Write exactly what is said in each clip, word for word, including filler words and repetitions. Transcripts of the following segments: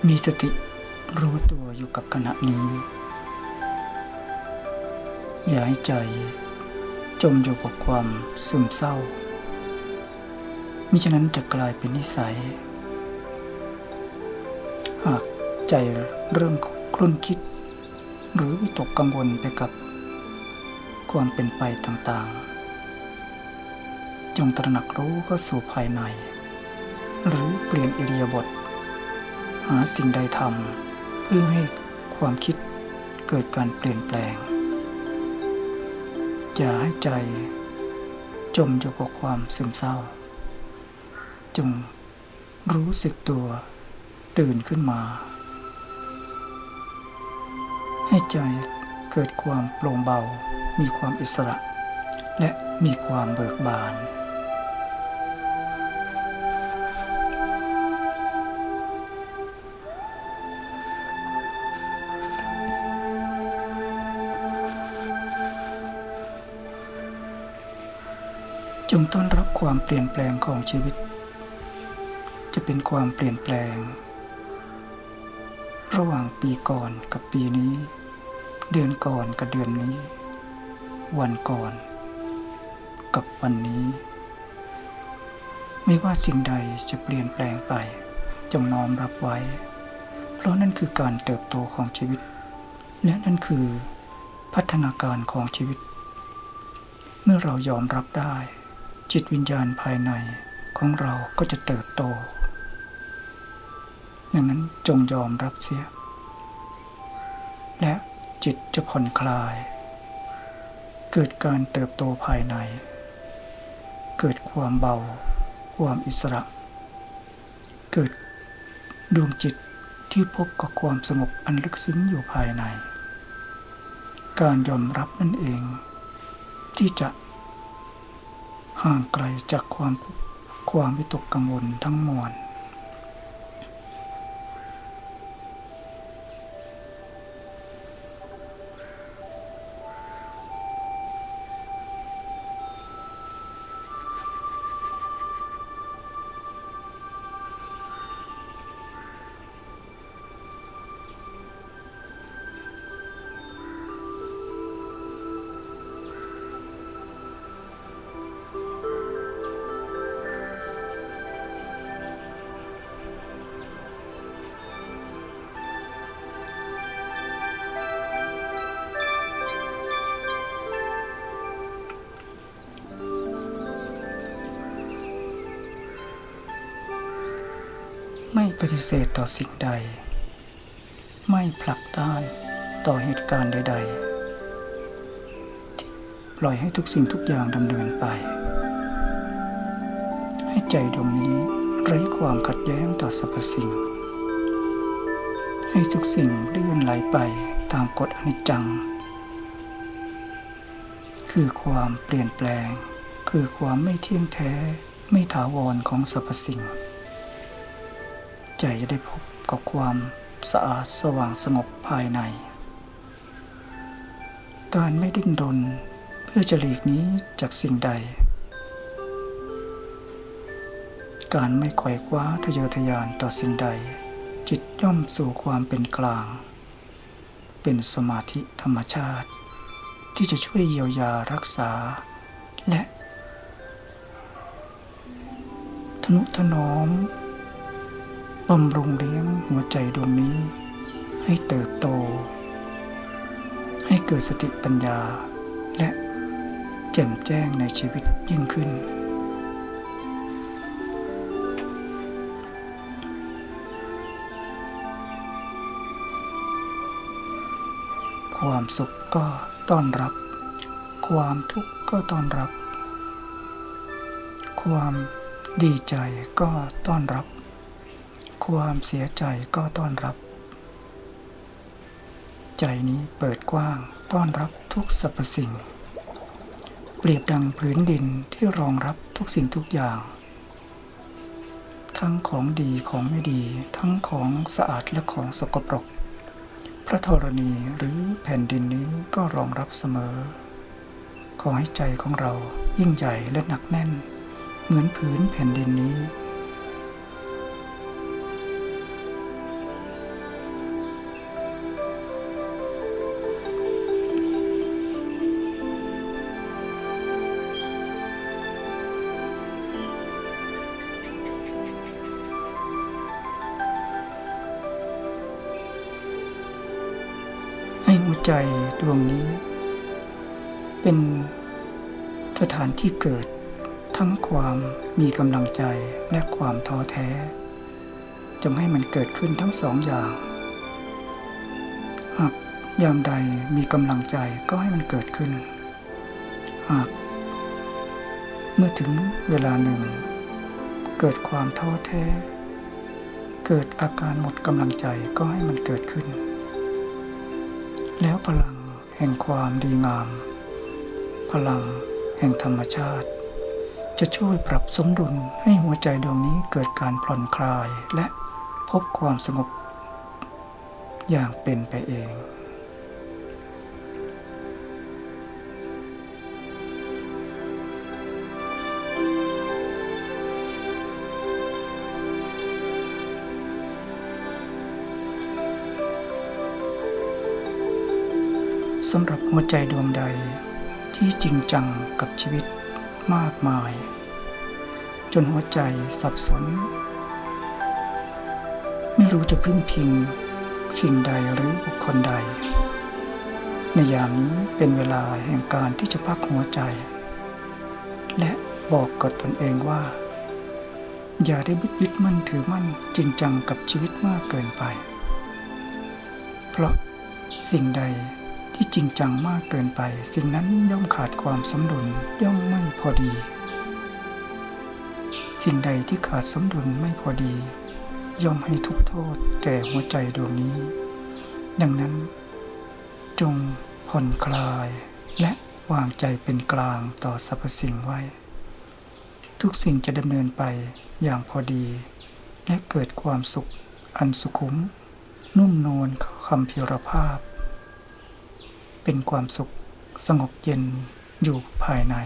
มีสติรู้ตัวอยู่กับขณะนี้อย่าให้ใจจมอยู่กับความซึมเศร้ามิฉะนั้นจะกลายเป็นนิสัยหากใจเริ่มครุ่นคิดหรือวิตกกังวลไปกับความเป็นไปต่างๆจงตระหนักรู้เข้าสู่ภายในหรือเปลี่ยนอิริยาบถหาสิ่งใดทำเพื่อให้ความคิดเกิดการเปลี่ยนแปลงอย่าให้ใจจมอยู่กับความซึมเศร้าจงรู้สึกตัวตื่นขึ้นมาให้ใจเกิดความโปร่งเบามีความอิสระและมีความเบิกบานจงต้อนรับความเปลี่ยนแปลงของชีวิตจะเป็นความเปลี่ยนแปลงระหว่างปีก่อนกับปีนี้เดือนก่อนกับเดือนนี้วันก่อนกับวันนี้ไม่ว่าสิ่งใดจะเปลี่ยนแปลงไปจงน้อมรับไว้เพราะนั่นคือการเติบโตของชีวิตและนั่นคือพัฒนาการของชีวิตเมื่อเรายอมรับได้จิตวิญญาณภายในของเราก็จะเติบโตดังนั้นจงยอมรับเสียและจิตจะผ่อนคลายเกิดการเติบโตภายในเกิดความเบาความอิสระเกิดดวงจิตที่พบกับความสงบอันลึกซึ้งอยู่ภายในการยอมรับนั่นเองที่จะห่างไกลจากความความวิตกกังวลทั้งมวลไม่ปฏิเสธต่อสิ่งใดไม่ผลักดันต่อเหตุการณ์ใดๆที่ปล่อยให้ทุกสิ่งทุกอย่างดำเนินไปให้ใจดวงนี้ไร้ความขัดแย้งต่อสรรพสิ่งให้ทุกสิ่งเลื่อนไหลไปตามกฎอนิจจังคือความเปลี่ยนแปลงคือความไม่เที่ยงแท้ไม่ถาวรของสรรพสิ่งใจจะได้พบกับความสะอาดสว่างสงบภายในการไม่ดิ้นรนเพื่อจะหลีกหนีจากสิ่งใดการไม่ไขว่คว้าทะเยอทะยานต่อสิ่งใดจิตย่อมสู่ความเป็นกลางเป็นสมาธิธรรมชาติที่จะช่วยเยียวยารักษาและทนุถนอมบำรุงเลี้ยงหัวใจดวงนี้ให้เติบโตให้เกิดสติปัญญาและแจ่มแจ้งในชีวิตยิ่งขึ้นความสุขก็ต้อนรับความทุกข์ก็ต้อนรับความดีใจก็ต้อนรับความเสียใจก็ต้อนรับใจนี้เปิดกว้างต้อนรับทุกสรรพสิ่งเปรียบดังผืนดินที่รองรับทุกสิ่งทุกอย่างทั้งของดีของไม่ดีทั้งของสะอาดและของสกปรกพระธรณีหรือแผ่นดินนี้ก็รองรับเสมอขอให้ใจของเรายิ่งใหญ่และหนักแน่นเหมือนผืนแผ่นดินนี้วใจดวงนี้เป็นสถานที่เกิดทั้งความมีกำลังใจและความท้อแท้จงให้มันเกิดขึ้นทั้งสองอย่างหากยามใดมีกำลังใจก็ให้มันเกิดขึ้นหากเมื่อถึงเวลาหนึ่งเกิดความท้อแท้เกิดอาการหมดกำลังใจก็ให้มันเกิดขึ้นแล้วพลังแห่งความดีงามพลังแห่งธรรมชาติจะช่วยปรับสมดุลให้หัวใจดวงนี้เกิดการผ่อนคลายและพบความสงบอย่างเป็นไปเองสำหรับหัวใจดวงใดที่จริงจังกับชีวิตมากมายจนหัวใจสับสนไม่รู้จะพึ่งพิงสิ่งใดหรือบุคคลใดในยามนี้เป็นเวลาแห่งการที่จะพักหัวใจและบอกกับตนเองว่าอย่าได้ยึดมั่นถือมั่นจริงจังกับชีวิตมากเกินไปเพราะสิ่งใดที่จริงจังมากเกินไปสิ่งนั้นย่อมขาดความสมดุลย่อมไม่พอดีสิ่งใดที่ขาดสมดุลไม่พอดีย่อมให้ทุกโทษแก่หัวใจดวงนี้ดังนั้นจงผ่อนคลายและวางใจเป็นกลางต่อสรรพสิ่งไว้ทุกสิ่งจะดำเนินไปอย่างพอดีและเกิดความสุขอันสุขุมนุ่มนวลคำพิรภาพเป็นความสุขสงบเย็นอยู่ภายใน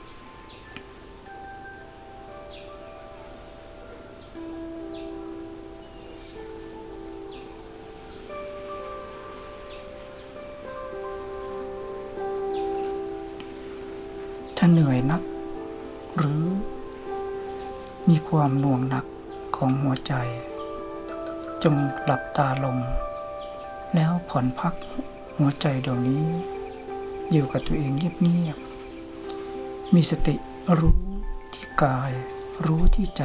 ถ้าเหนื่อยนักหรือมีความหน่วงหนักของหัวใจจงหลับตาลงแล้วผ่อนพักหัวใจดวงนี้อยู่กับตัวเองเงียบๆมีสติรู้ที่กายรู้ที่ใจ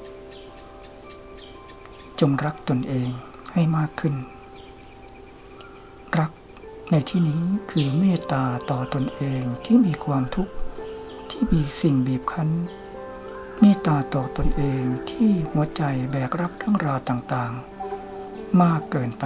จงรักตนเองให้มากขึ้นรักในที่นี้คือเมตตาต่อตนเองที่มีความทุกข์ที่มีสิ่งบีบคั้นเมตตาต่อตนเองที่หัวใจแบกรับเรื่องราวต่างๆมากเกินไป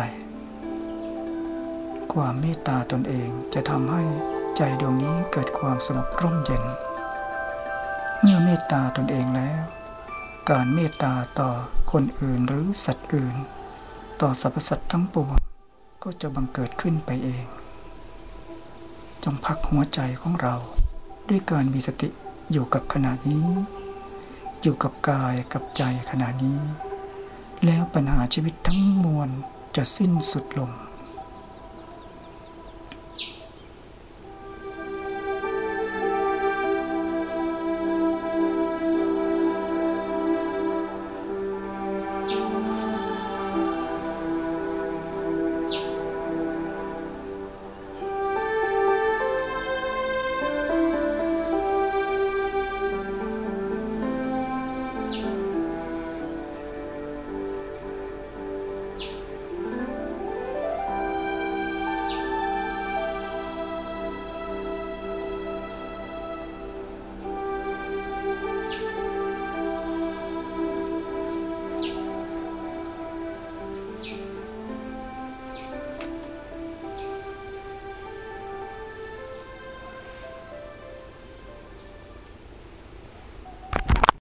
ความเมตตาตนเองจะทำให้ใจดวงนี้เกิดความสงบร่มเย็นเมื่อเมตตาตนเองแล้วการเมตตาต่อคนอื่นหรือสัตว์อื่นต่อสรรพสัตว์ทั้งปวงก็จะบังเกิดขึ้นไปเองจงพักหัวใจของเราด้วยการมีสติอยู่กับขณะนี้อยู่กับกายกับใจขณะนี้แล้วปัญหาชีวิตทั้งมวลจะสิ้นสุดลง